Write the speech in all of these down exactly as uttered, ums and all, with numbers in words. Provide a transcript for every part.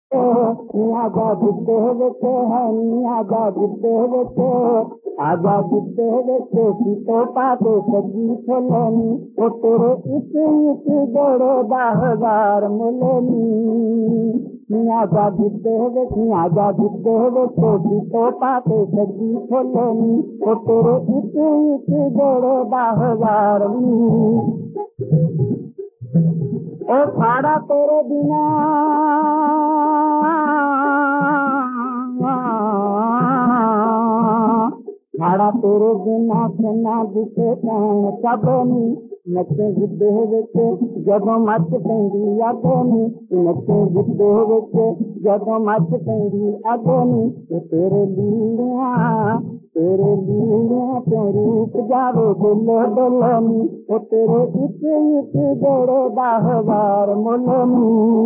आजा बुद्धे वेचे है आजा बुद्धे वेचे आजा बुद्धे वेचे सीतो पाते सजी खोलनी ओ तेरे इस इस बड़े बाहर मुलनी आजा बुद्धे वेचे आजा बुद्धे वेचे सीतो पाते सजी खोलनी ओ तेरे इस इस बड़े बाहर ओ खाड़ा तेरे बिना खाड़ा तेरे बिना सुना दिखे कौन सबनी नचे बुद्धे वेचे जदों मच पेंदी अगनी नचे बुद्धे वेचे जदों मच पेंदी अगनी तेरे लीलियां तेरे लीलियां क्यों रूप जावे दिल डोलनी ओ तेरे इच इच बड़े बाहवार मुलनी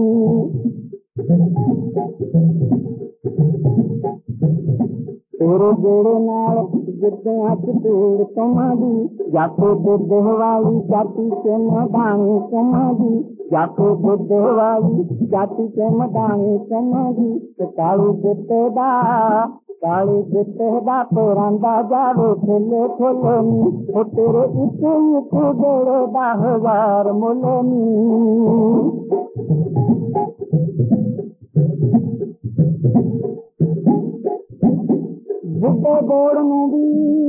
तेरे जोड़े नाल जिद्दियां च तूड़ कमादी जाके बुद्ध वाली जाति के मदानी कमादी जाके बुद्ध वाली जाति के मदानी कमादी ते काली जिद्दे दा काली जिद्दे दा तोरांदा जावे खोले खोलनी ओ तेरे इच इच बड़े बाहवार मुलनी बुद्धे बोड़ में भी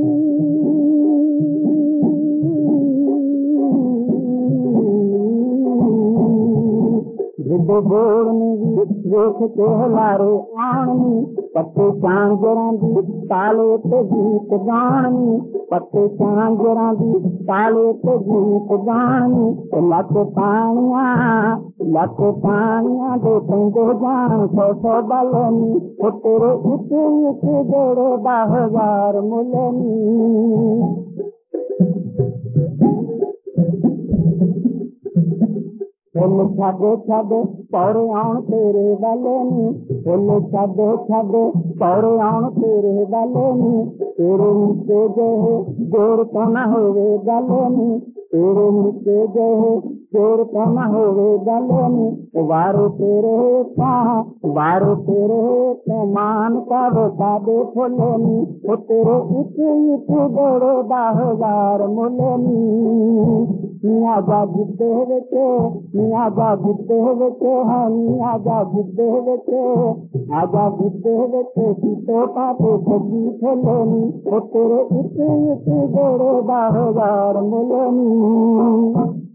बुद्धे बोड़ में भी देख के हलारे आनी पत्ते चांजरा दी ताले ते गीत गानी पत्ते चांजरा दी ताले ते गीत गानी लक पानिया लक पानिया दे पेंदे जान सौ सौ बलनी ओ तेरे इच इच बड़े बाहवार मुलनी फुल छादे छादे पौड़े आउण तेरे बलनी फुल छादे छादे पौड़े आउण तेरे बलनी तेरे मुझसे जहे जोर तो न होवे गलनी तेरे मुझसे जहे जोर तो न होवे गलनी वारो तेरे का वारो तेरे के मान का बता दे फुलनी ओ तेरे इच इच बड़े बाहवार मुलनी आजा बुद्धे वेचे आजा बुद्धे वेचे है आजा बुद्धे वेचे आजा बुद्धे वेचे सीतो पाते सजी खोलनी ओ तेरे इच इच बड़े बाहवार मुलनी